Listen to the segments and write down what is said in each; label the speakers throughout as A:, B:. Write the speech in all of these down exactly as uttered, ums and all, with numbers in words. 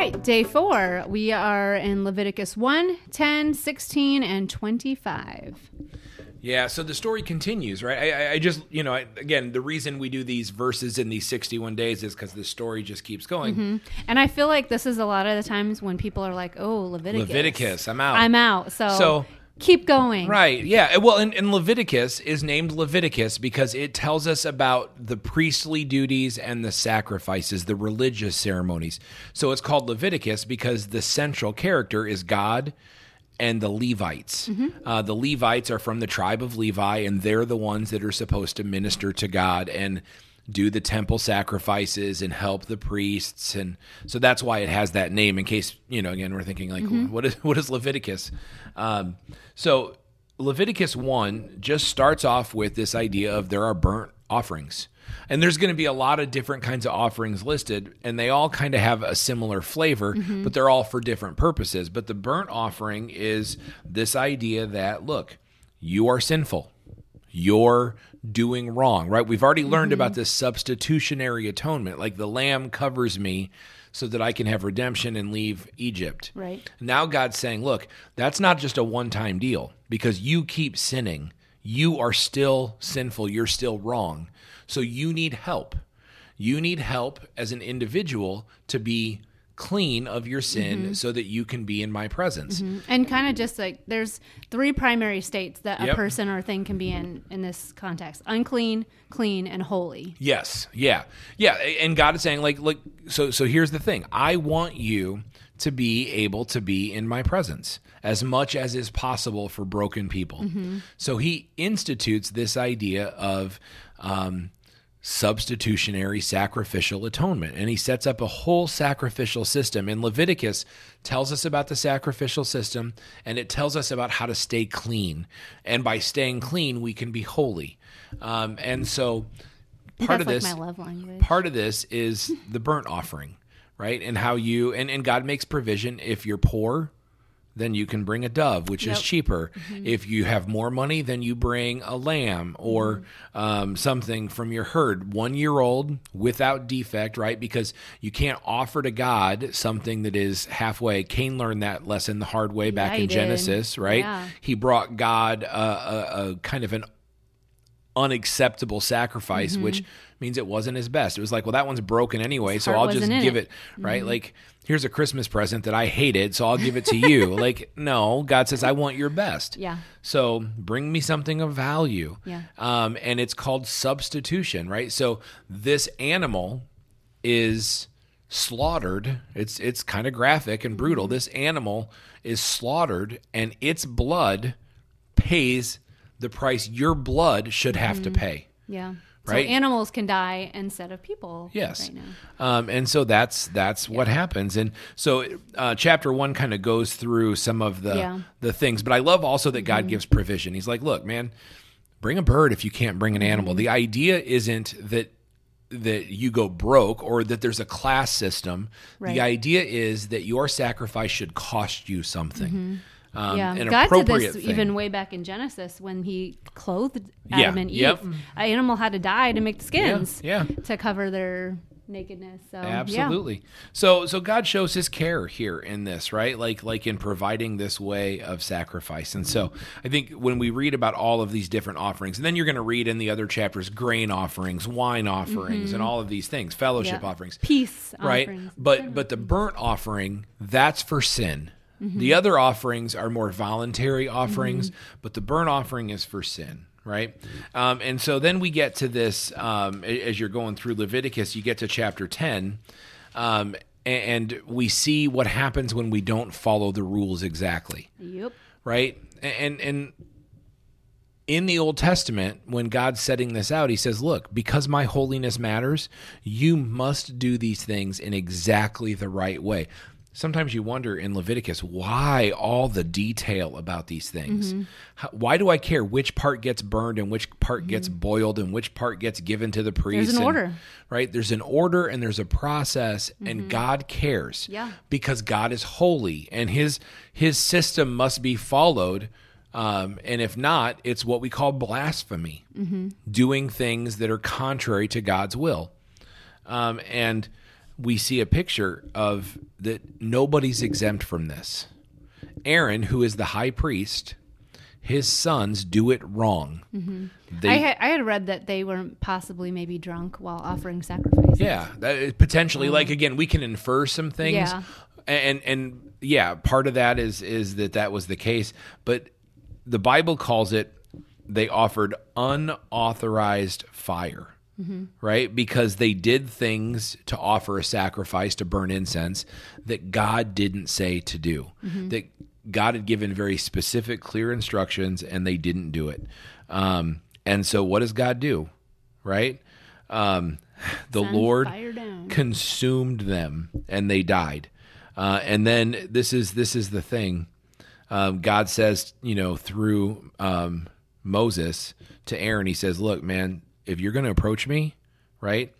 A: right, day four. We are in Leviticus one, ten, sixteen, and twenty-five.
B: Yeah, so the story continues, right? I, I- I just, you know, I, again, the reason we do these verses in these sixty-one days is because the story just keeps going.
A: Mm-hmm. And I feel like this is a lot of the times when people are like, oh, Leviticus.
B: Leviticus, I'm out.
A: I'm out. So,
B: So-
A: keep going.
B: Right, yeah. Well, and, and Leviticus is named Leviticus because it tells us about the priestly duties and the sacrifices, the religious ceremonies. So it's called Leviticus because the central character is God and the Levites.
A: Mm-hmm.
B: Uh, the Levites are from the tribe of Levi, and they're the ones that are supposed to minister to God and do the temple sacrifices and help the priests. And so that's why it has that name, in case, you know, again, we're thinking like,
A: Mm-hmm.
B: what is what is Leviticus? Um, so Leviticus one just starts off with this idea of there are burnt offerings. And there's going to be a lot of different kinds of offerings listed, and they all kind of have a similar flavor,
A: Mm-hmm.
B: but they're all for different purposes. But the burnt offering is this idea that, look, you are sinful. You're doing wrong, right? We've already learned about this substitutionary atonement, like the lamb covers me so that I can have redemption and leave Egypt.
A: Right.
B: Now God's saying, look, that's not just a one-time deal because you keep sinning. You are still sinful. You're still wrong. So you need help. You need help as an individual to be clean of your sin
A: Mm-hmm.
B: so that you can be in my presence.
A: And kind of just like there's three primary states that a
B: Yep.
A: person or thing can be in in this context: unclean, clean, and holy.
B: Yes. Yeah. Yeah. And God is saying, like, look, so so here's the thing. I want you to be able to be in my presence as much as is possible for broken people. So he institutes this idea of um, substitutionary sacrificial atonement. And he sets up a whole sacrificial system. And Leviticus tells us about the sacrificial system, and it tells us about how to stay clean. And by staying clean, we can be holy. Um, and so part
A: That's
B: of this
A: like my love language.
B: part of this is the burnt offering, right? And how you and, and God makes provision. If you're poor, then you can bring a dove, which
A: Yep.
B: is cheaper. If you have more money, then you bring a lamb or um, something from your herd, one year old without defect, right? Because you can't offer to God something that is halfway. Cain learned that lesson the hard way back
A: Yeah,
B: in
A: he did.
B: Genesis, right?
A: Yeah.
B: He brought God a, a, a kind of an unacceptable sacrifice,
A: Mm-hmm.
B: which means it wasn't his best. It was like, well, that one's broken anyway,
A: His
B: so
A: heart
B: I'll just
A: wasn't in
B: give
A: it.
B: it, right? Like, here's a Christmas present that I hated, so I'll give it to you. Like, no, God says, I want your best.
A: Yeah.
B: So bring me something of value.
A: Yeah.
B: Um, and it's called substitution, right? So this animal is slaughtered. It's it's kind of graphic and brutal.
A: Mm-hmm.
B: This animal is slaughtered, and its blood pays the price your blood should have
A: Mm-hmm.
B: to pay.
A: Yeah.
B: Right?
A: So animals can die instead of people.
B: Yes.
A: Right now.
B: Um, and so that's that's what happens. And so uh, chapter one kind of goes through some of the
A: Yeah.
B: the things. But I love also that God gives provision. He's like, look, man, bring a bird if you can't bring an animal. The idea isn't that that you go broke or that there's a class system.
A: Right.
B: The idea is that your sacrifice should cost you something. Um,
A: Yeah,
B: an
A: God did
B: appropriate
A: this
B: thing.
A: even way back in Genesis when He clothed
B: Yeah,
A: Adam and Eve.
B: yep.
A: An animal had to die to make the skins
B: yeah.
A: to cover their nakedness. So
B: Absolutely. So so God shows his care here in this, right? Like like in providing this way of sacrifice. And so I think when we read about all of these different offerings, and then you're going to read in the other chapters grain offerings, wine offerings, and all of these things, fellowship
A: Yeah.
B: offerings.
A: peace
B: Right?
A: offerings.
B: But but the burnt offering, that's for sin.
A: Mm-hmm.
B: The other offerings are more voluntary offerings, but the burnt offering is for sin, right? Um, and so then we get to this, um, a- as you're going through Leviticus, you get to chapter ten, um, a- and we see what happens when we don't follow the rules exactly,
A: Yep.
B: right? And and in the Old Testament, when God's setting this out, he says, look, because my holiness matters, you must do these things in exactly the right way. Sometimes you wonder in Leviticus, why all the detail about these things? How, why do I care which part gets burned and which part gets boiled and which part gets given to the priest?
A: There's an
B: and-
A: order.
B: Right? There's an order and there's a process, and God cares.
A: Yeah.
B: Because God is holy and his his system must be followed. Um, and if not, it's what we call blasphemy, doing things that are contrary to God's will. Um, and we see a picture of that nobody's exempt from this. Aaron, who is the high priest, his sons do it wrong.
A: Mm-hmm.
B: They,
A: I, had, I had read that they were possibly maybe drunk while offering sacrifices.
B: Yeah, that, potentially. Um, like, again, we can infer some things.
A: Yeah.
B: And, and yeah, part of that is is that that was the case. But the Bible calls it, they offered unauthorized fire. Mm-hmm. Right? Because they did things to offer a sacrifice, to burn incense, that God didn't say to do. Mm-hmm. That God had given very specific, clear instructions, and they didn't do it. Um, and so what does God do? Right? Um, the
A: Send
B: Lord
A: fire down.
B: Consumed them, and they died. Uh, and then this is this is the thing. Um, God says, you know, through um, Moses to Aaron, he says, look, man, if you're going to approach me, right,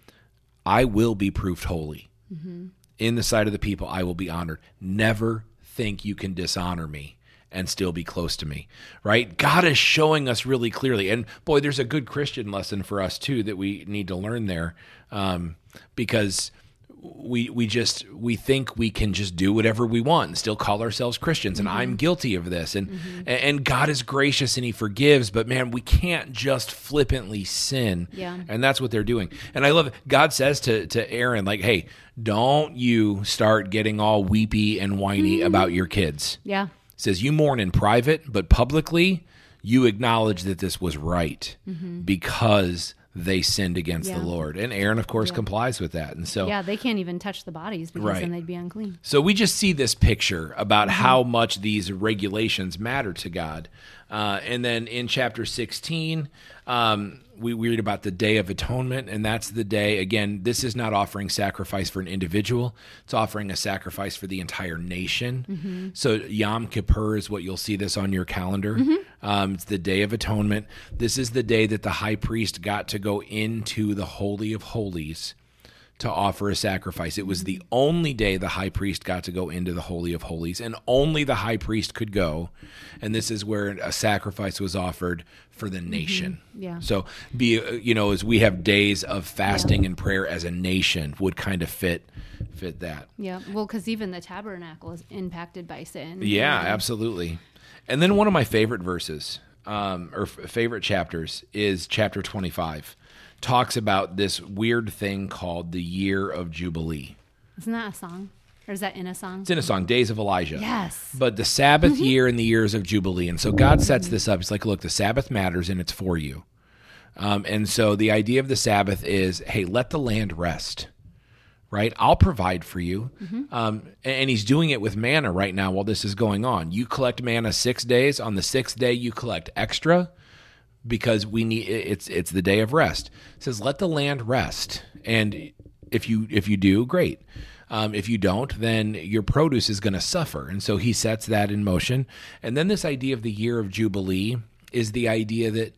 B: I will be proved holy. Mm-hmm. In the sight of the people, I will be honored. Never think you can dishonor me and still be close to me, right? God is showing us really clearly. And boy, there's a good Christian lesson for us too that we need to learn there, um, because we we just we think we can just do whatever we want and still call ourselves Christians. And mm-hmm. I'm guilty of this. And mm-hmm. and God is gracious and he forgives, but man, we can't just flippantly sin.
A: Yeah.
B: And that's what they're doing. And I love it. God says to to Aaron, like, hey, don't you start getting all weepy and whiny mm-hmm. about your kids.
A: Yeah.
B: He says you mourn in private, but publicly you acknowledge that this was right mm-hmm. because they sinned against yeah. the Lord. And Aaron, of course, yeah. complies with that. And so,
A: yeah, they can't even touch the bodies because
B: right.
A: then they'd be unclean.
B: So we just see this picture about mm-hmm. how much these regulations matter to God. Uh, and then in chapter sixteen, um, we read about the Day of Atonement, and that's the day, again, this is not offering sacrifice for an individual. It's offering a sacrifice for the entire nation. Mm-hmm. So Yom Kippur is what you'll see this on your calendar. Mm-hmm. Um, it's the Day of Atonement. This is the day that the high priest got to go into the Holy of Holies to offer a sacrifice. It was the only day the high priest got to go into the Holy of Holies, and only the high priest could go. And this is where a sacrifice was offered for the nation.
A: Mm-hmm. Yeah.
B: So, be you know, as we have days of fasting yeah. and prayer as a nation, would kind of fit fit that.
A: Yeah. Well, because even the tabernacle is impacted by sin.
B: Yeah,
A: yeah,
B: absolutely. And then one of my favorite verses, um, or f- favorite chapters, is chapter twenty-five. Talks about this weird thing called the Year of Jubilee.
A: Isn't that a song? Or is that in a song?
B: It's in a song, Days of Elijah.
A: Yes.
B: But the Sabbath year and the years of Jubilee. And so God sets this up. It's like, look, the Sabbath matters and it's for you. Um, and so the idea of the Sabbath is, hey, let the land rest, right? I'll provide for you. Mm-hmm. Um, and he's doing it with manna right now while this is going on. You collect manna six days. On the sixth day, you collect extra. Because we need it's it's the day of rest. It says, let the land rest, and if you if you do, great. Um, if you don't, then your produce is going to suffer. And so he sets that in motion. And then this idea of the year of Jubilee is the idea that,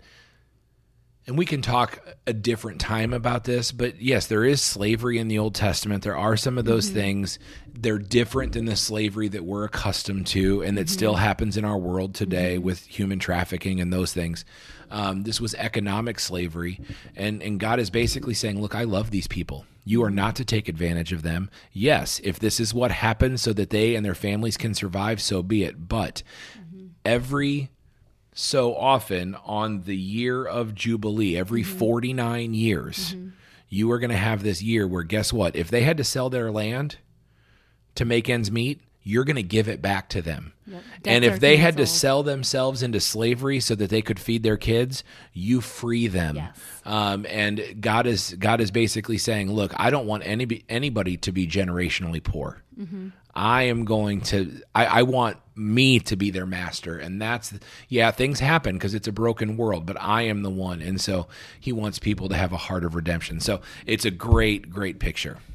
B: and we can talk a different time about this, but yes, there is slavery in the Old Testament. There are some of those mm-hmm. things. They're different than the slavery that we're accustomed to and that mm-hmm. still happens in our world today mm-hmm. with human trafficking and those things. Um, this was economic slavery, and, and God is basically saying, look, I love these people. You are not to take advantage of them. Yes, if this is what happens so that they and their families can survive, so be it. But mm-hmm. every so often on the year of Jubilee, every mm-hmm. forty-nine years, mm-hmm. you are going to have this year where, guess what? If they had to sell their land to make ends meet, you're going to give it back to them. Yep. And if they had to sell themselves into slavery so that they could feed their kids, you free them.
A: Yes.
B: Um, and God is God is basically saying, look, I don't want any anybody to be generationally poor. Mm-hmm. I am going to, I, I want me to be their master. And that's, yeah, things happen because it's a broken world, but I am the one. And so he wants people to have a heart of redemption. So it's a great, great picture.